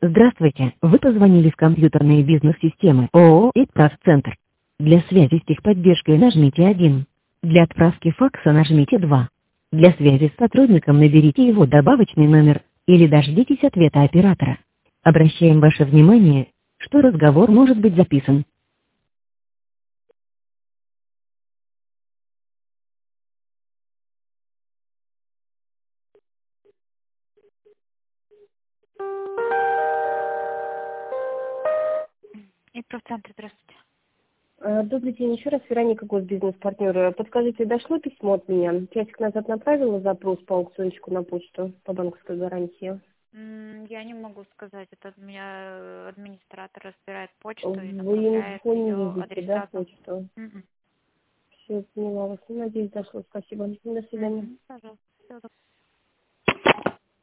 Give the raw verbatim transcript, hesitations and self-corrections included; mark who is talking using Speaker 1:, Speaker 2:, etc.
Speaker 1: Здравствуйте, вы позвонили в компьютерные бизнес-системы ООО «Итправ-центр». Для связи с техподдержкой нажмите один. Для отправки факса нажмите два. Для связи с сотрудником наберите его добавочный номер или дождитесь ответа оператора. Обращаем ваше внимание, что разговор может быть записан.
Speaker 2: И профцентр, здравствуйте.
Speaker 3: А, Добрый день, еще раз Вероника, госбизнес-партнер. Подскажите, дошло письмо от меня? Часик назад направила запрос по аукциончику на почту по банковской гарантии.
Speaker 2: М, Я не могу сказать, это у меня э, администратор разбирает почту и
Speaker 3: Вы
Speaker 2: направляет
Speaker 3: инфо не
Speaker 2: ее
Speaker 3: видите, да,
Speaker 2: адресату.
Speaker 3: почту?
Speaker 2: Мгм.
Speaker 3: Все, поняла вас. Надеюсь, дошло. Спасибо. До свидания.
Speaker 2: Мгм. Пожалуйста. Всего доброго.